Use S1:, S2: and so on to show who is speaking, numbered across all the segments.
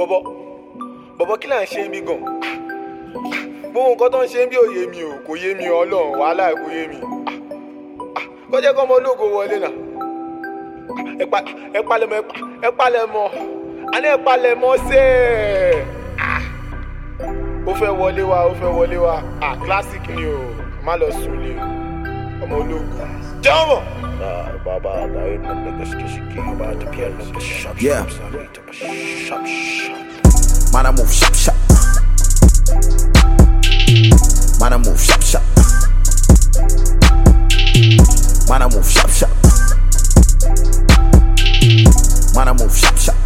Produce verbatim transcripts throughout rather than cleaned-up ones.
S1: bọ̀bọ̀ bọ̀bọ̀ kí là ń ṣe ń bí gan gbogbo nǹkan tó ń ṣe ń bí òye mi ò kò yé mi ọlọ́run wàhálà kò yé mi kó jẹ́ kó ọmọ ológo wọlé náà ẹ palẹ̀mọ́ ẹ palẹ̀mọ́ àní ẹ palẹ̀mọ́ sí ẹ̀ ó fẹ́ wọlé wa ó fẹ́ wọlé wa ah classic ni o má lọ sùn lé ọmọ ológo jẹ́wọ́.
S2: Baba, I ain't no niggas just came about to get no shop. Yeah, shop, shop. Man, I move shop, shop. Man, I move shop, shop. Man, I move shop, shop. Man, I move shop, shop.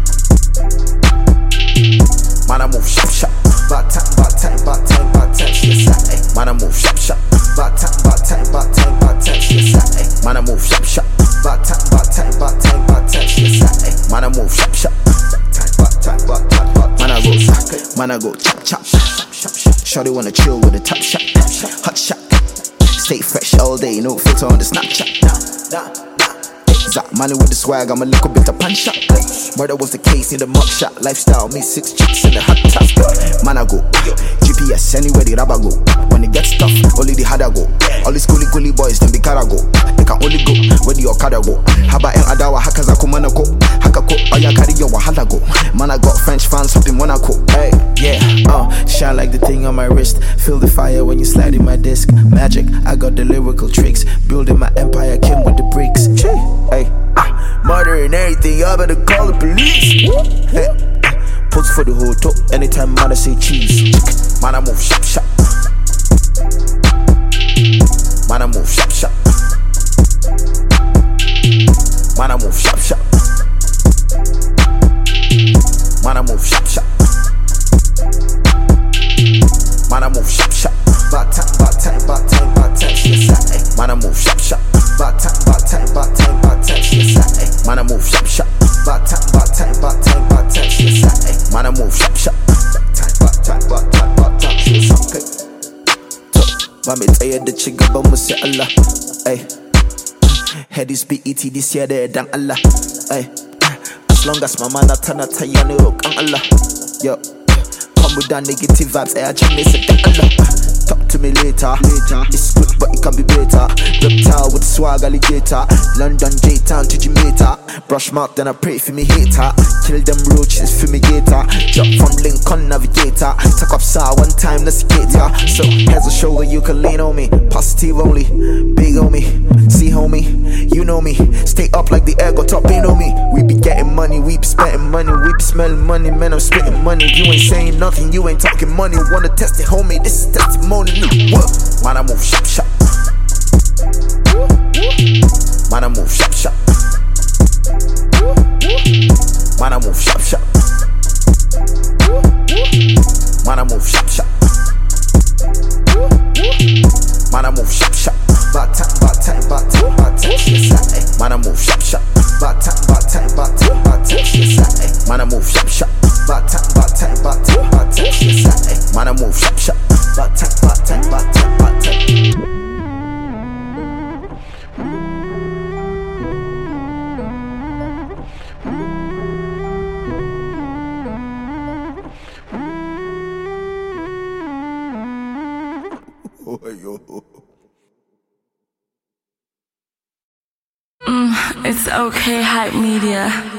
S2: Man, I move shop, shop. About time, about time, about time, about time. Yes, man, I move shop, shop. About time, about time, about time, about time. Yes, man, I move shop, shop. About time, about time, about time, about time. Yes, man, I move shop, shop. About time, about time, about time. Man, I go, man, I go chop, chop. Shawty wanna chill with a top shot, hot shot. Stay fresh all day, no filter on the Snapchat. Zach, money with the swag, I'm a little bit of punch shot. Murder was the case in the mugshot. Lifestyle, me six chicks in the hot top. Man, I go G P S anywhere the rubber go. When it gets tough, only the harder go. All these coolie coolie boys, them be cara go. They can only go where the Okada go. Haba en adawa, hakaza kumana ko. Hakako, oya carry your wahala go. Man, I got French fans up in Monaco. Hey, yeah, uh, shine like the thing on my wrist. Feel the fire when you slide in my disc. Magic, I got the lyrical tricks. Building my empire, came with the bricks. Hey, ah, murdering everything, y'all better call the police. Hey, puts for the whole top. Anytime man I say cheese. Man, I move shop shop. Man, I move shop shop. Man, I move shop shop. Man, I move shop shop. Man, I move shop shop. About time, about time, about time, about time. Yes, man, I move shop shop. About time, about time, about time, about time. Yes, man, I move shop shop. About time, about time, about time, about time. Yes, man, I move shop shop. About time, about time, about time. Yes, okay. Mami tired the chiga but must say Allah. Ay, head is B E T this year there than Allah. Ay, as long as my man atana tayane rock and Allah. Yo, come with that negative vibes. Ay, I just miss it Allah. Talk to me later. Later, it's good but it can be better. Reptile with swag alligator. London J-Town to Jamaica. Brush mark then I pray for me hater. Kill them roaches fumigator. Jump from Lincoln Navigator. Tuck up saw one time let's get ya. So here's a shoulder you can lean on me. Positive only, big on me. See homie, you know me. Stay up like the air go top in on me. We be getting money, we be spending money. We be smelling money, man I'm spitting money. You ain't saying nothing, you ain't talking money. Wanna test it homie, this is testimony. What? Man I move shop shop. Man I move shop shop. Man I move shop shop. Man I move shop shop. Man I move shop shop. About time, about time, about time, about time. Yes, man I move shop shop. About time, about time, about time, about time. Yes, man I move shop shop. About time, about time, about time, about time. Yes, man I move shop shop. About time, about time, about time, about time.
S3: Mm, it's okay, Hype Media.